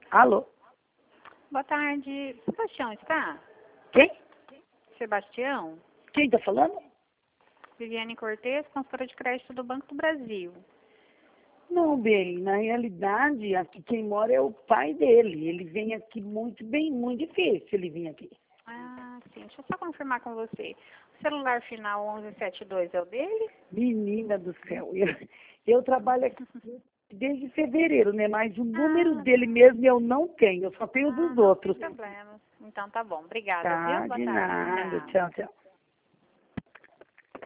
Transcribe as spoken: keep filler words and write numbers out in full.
Alô? Boa tarde. Sebastião está? Quem? Sebastião? Quem tá falando? Viviane Cortez, consultora de crédito do Banco do Brasil. Não, bem, na realidade, aqui quem mora é o pai dele. Ele vem aqui muito bem, muito difícil ele vir aqui. Ah, sim. Deixa eu só confirmar com você. O celular final onze setenta e dois é o dele? Menina do céu, eu, eu trabalho aqui desde fevereiro, né? Mas o número Ah, dele mesmo eu não tenho, eu só tenho ah dos não, sem outros. problemas. Então tá bom. Obrigada, viu? Tá, Boa de tarde. nada. Tchau. Tchau, tchau.